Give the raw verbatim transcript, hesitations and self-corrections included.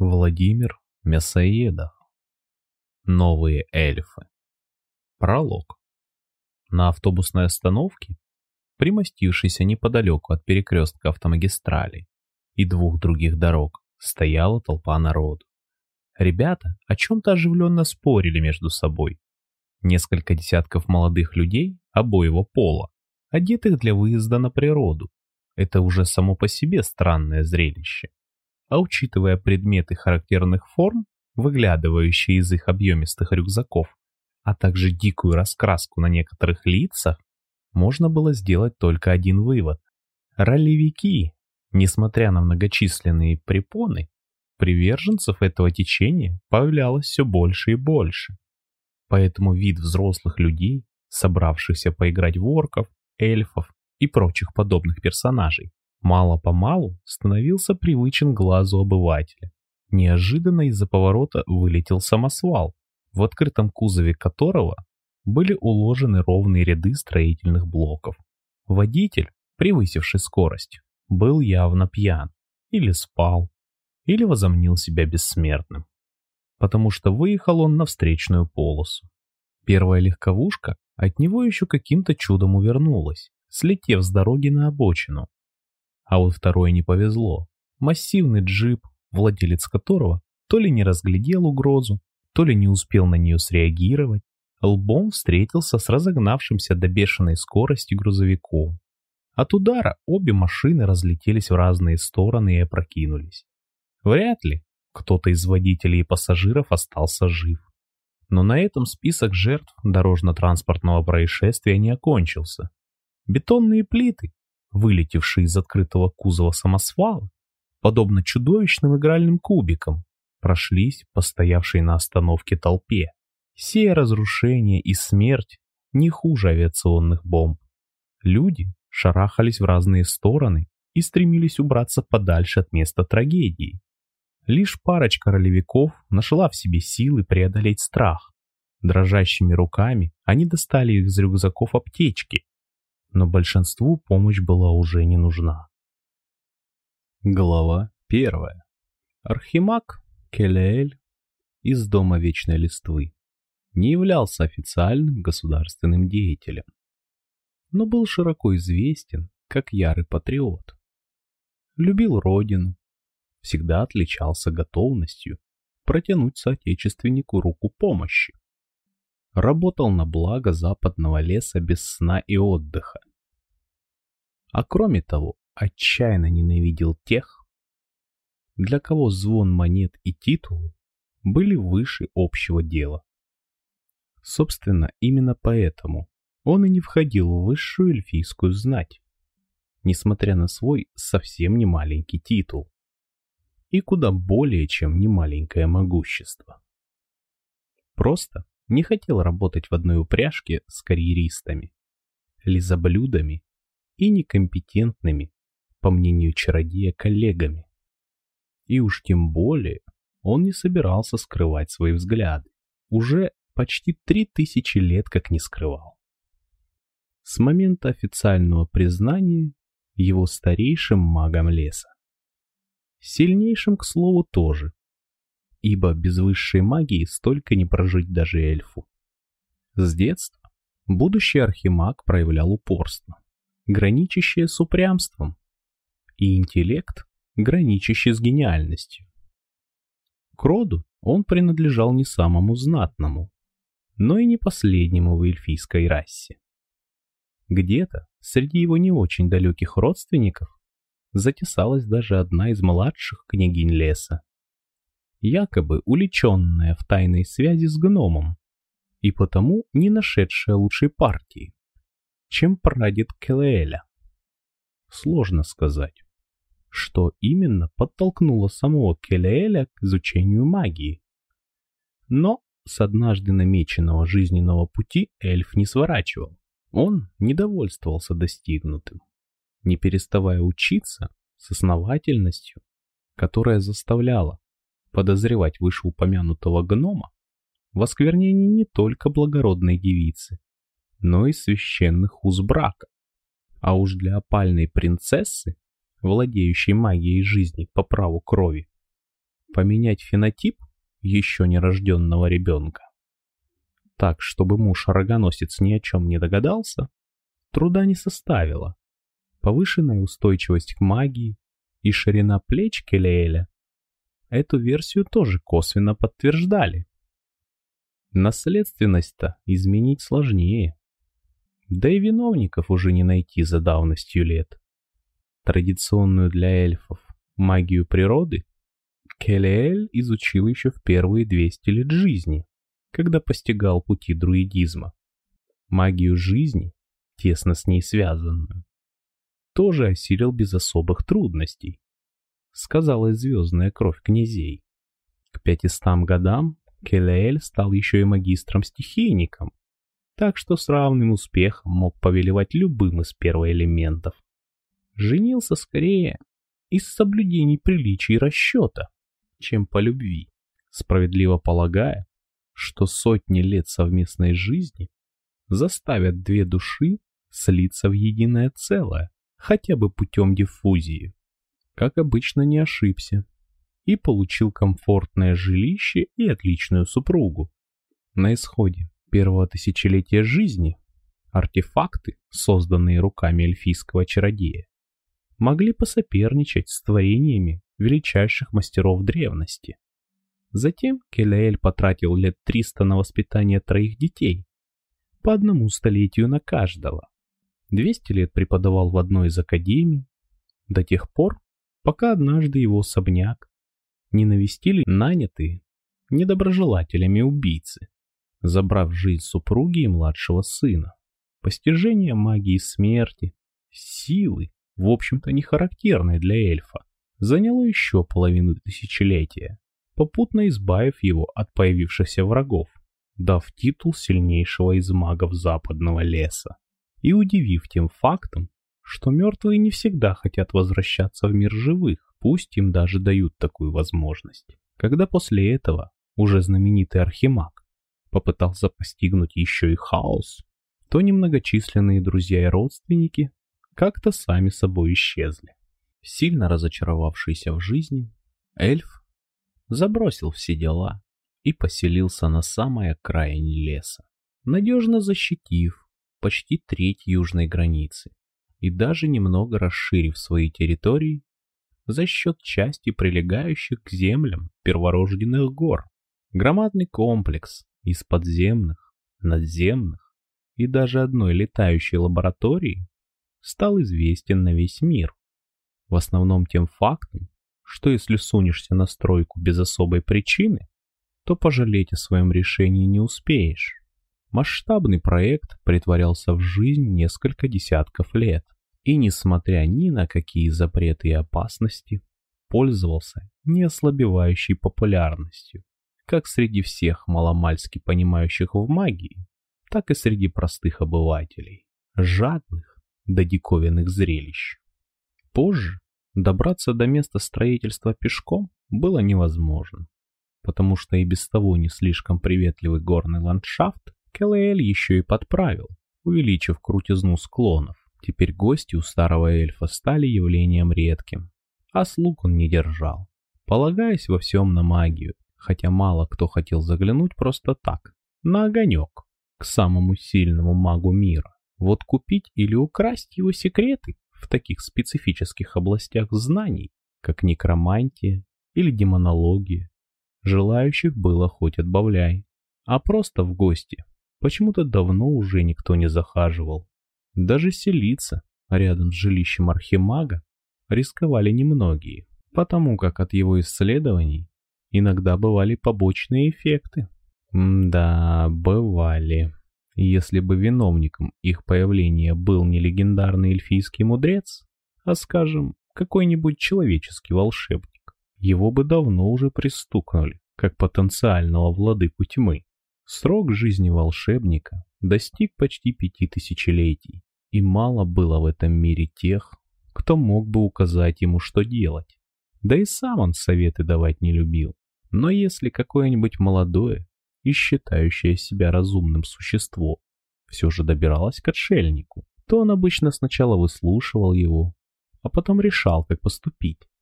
Владимир Мясоедов. Новые эльфы. Пролог. На автобусной остановке, примостившейся неподалеку от перекрестка автомагистралей и двух других дорог, стояла толпа народу. Ребята о чем-то оживленно спорили между собой. Несколько десятков молодых людей обоего пола, одетых для выезда на природу. Это уже само по себе странное зрелище. А учитывая предметы характерных форм, выглядывающие из их объемистых рюкзаков, а также дикую раскраску на некоторых лицах, можно было сделать только один вывод. Ролевики, несмотря на многочисленные препоны, приверженцев этого течения появлялось все больше и больше. Поэтому вид взрослых людей, собравшихся поиграть в орков, эльфов и прочих подобных персонажей, мало-помалу становился привычен глазу обывателя. Неожиданно из-за поворота вылетел самосвал, в открытом кузове которого были уложены ровные ряды строительных блоков. Водитель, превысивший скорость, был явно пьян, или спал, или возомнил себя бессмертным, потому что выехал он на встречную полосу. Первая легковушка от него еще каким-то чудом увернулась, слетев с дороги на обочину. А вот второй не повезло. Массивный джип, владелец которого то ли не разглядел угрозу, то ли не успел на нее среагировать, лбом встретился с разогнавшимся до бешеной скорости грузовиком. От удара обе машины разлетелись в разные стороны и опрокинулись. Вряд ли кто-то из водителей и пассажиров остался жив. Но на этом список жертв дорожно-транспортного происшествия не окончился. Бетонные плиты, вылетевшие из открытого кузова самосвала, подобно чудовищным игральным кубикам, прошлись по стоявшей на остановке толпе, сея разрушение и смерть не хуже авиационных бомб. Люди шарахались в разные стороны и стремились убраться подальше от места трагедии. Лишь парочка ролевиков нашла в себе силы преодолеть страх. Дрожащими руками они достали из рюкзаков аптечки, но большинству помощь была уже не нужна. Глава первая. Архимаг Келеэль из Дома Вечной Листвы не являлся официальным государственным деятелем, но был широко известен как ярый патриот. Любил родину, всегда отличался готовностью протянуть соотечественнику руку помощи. Работал на благо западного леса без сна и отдыха. А кроме того, отчаянно ненавидел тех, для кого звон монет и титулы были выше общего дела. Собственно, именно поэтому он и не входил в высшую эльфийскую знать, несмотря на свой совсем не маленький титул и куда более чем немаленькое могущество. Просто не хотел работать в одной упряжке с карьеристами, лизоблюдами и некомпетентными, по мнению чародея, коллегами. И уж тем более он не собирался скрывать свои взгляды. Уже почти три тысячи лет как не скрывал. С момента официального признания его старейшим магом леса. Сильнейшим, к слову, тоже, ибо без высшей магии столько не прожить даже эльфу. С детства будущий архимаг проявлял упорство, граничащее с упрямством, и интеллект, граничащий с гениальностью. К роду он принадлежал не самому знатному, но и не последнему в эльфийской расе. Где-то среди его не очень далеких родственников затесалась даже одна из младших княгинь леса, якобы уличенная в тайной связи с гномом и потому не нашедшая лучшей партии, чем прадед Келеэля. Сложно сказать, что именно подтолкнуло самого Келеэля к изучению магии. Но с однажды намеченного жизненного пути эльф не сворачивал. Он не довольствовался достигнутым, не переставая учиться с основательностью, которая заставляла подозревать вышеупомянутого гнома в осквернении не только благородной девицы, но и священных уз брака. А уж для опальной принцессы, владеющей магией жизни по праву крови, Поменять фенотип еще нерожденного ребенка так, чтобы муж-рогоносец ни о чем не догадался, труда не составило. Повышенная устойчивость к магии и ширина плеч Келеэля эту версию тоже косвенно подтверждали. Наследственность-то изменить сложнее. Да и виновников уже не найти за давностью лет. Традиционную для эльфов магию природы Келеэль изучил еще в первые двести лет жизни, когда постигал пути друидизма. Магию жизни, тесно с ней связанную, тоже осилил без особых трудностей. Сказалась звездная кровь князей. К пятистам годам Келеэль стал еще и магистром-стихийником, так что с равным успехом мог повелевать любым из первоэлементов. Женился скорее из соблюдений приличий и расчета, чем по любви, справедливо полагая, что сотни лет совместной жизни заставят две души слиться в единое целое, хотя бы путем диффузии. Как обычно, не ошибся и получил комфортное жилище и отличную супругу. На исходе первого тысячелетия жизни артефакты, созданные руками эльфийского чародея, могли посоперничать с творениями величайших мастеров древности. Затем Келеэль потратил лет триста на воспитание троих детей, по одному столетию на каждого. двести лет преподавал в одной из академий, до тех пор, пока однажды его особняк не навестили нанятые недоброжелателями убийцы, забрав жизнь супруги и младшего сына. Постижение магии смерти, силы, в общем-то не характерной для эльфа, заняло еще половину тысячелетия, попутно избавив его от появившихся врагов, дав титул сильнейшего из магов западного леса и удивив тем фактом, что мертвые не всегда хотят возвращаться в мир живых, пусть им даже дают такую возможность. Когда после этого уже знаменитый архимаг попытался постигнуть еще и хаос, то немногочисленные друзья и родственники как-то сами собой исчезли. Сильно разочаровавшийся в жизни, эльф забросил все дела и поселился на самой окраине леса, надежно защитив почти треть южной границы и даже немного расширив свои территории за счет части прилегающих к землям перворожденных гор. Громадный комплекс из подземных, надземных и даже одной летающей лаборатории стал известен на весь мир. В основном тем фактом, что если сунешься на стройку без особой причины, то пожалеть о своем решении не успеешь. Масштабный проект притворялся в жизнь несколько десятков лет и, несмотря ни на какие запреты и опасности, пользовался неослабевающей популярностью, как среди всех маломальски понимающих в магии, так и среди простых обывателей, жадных до диковинных зрелищ. Позже добраться до места строительства пешком было невозможно, потому что и без того не слишком приветливый горный ландшафт Келеэль еще и подправил, увеличив крутизну склонов. Теперь гости у старого эльфа стали явлением редким, а слуг он не держал, полагаясь во всем на магию, хотя мало кто хотел заглянуть просто так, на огонек, к самому сильному магу мира. Вот купить или украсть его секреты в таких специфических областях знаний, как некромантия или демонология, желающих было хоть отбавляй, а просто в гости почему-то давно уже никто не захаживал. Даже селиться рядом с жилищем архимага рисковали немногие, потому как от его исследований иногда бывали побочные эффекты. М-да, бывали. Если бы виновником их появления был не легендарный эльфийский мудрец, а, скажем, какой-нибудь человеческий волшебник, его бы давно уже пристукнули, как потенциального владыку тьмы. Срок жизни волшебника достиг почти пяти тысячелетий, и мало было в этом мире тех, кто мог бы указать ему, что делать. Да и сам он советы давать не любил. Но если какое-нибудь молодое и считающее себя разумным существо все же добиралось к отшельнику, то он обычно сначала выслушивал его, а потом решал, как поступить.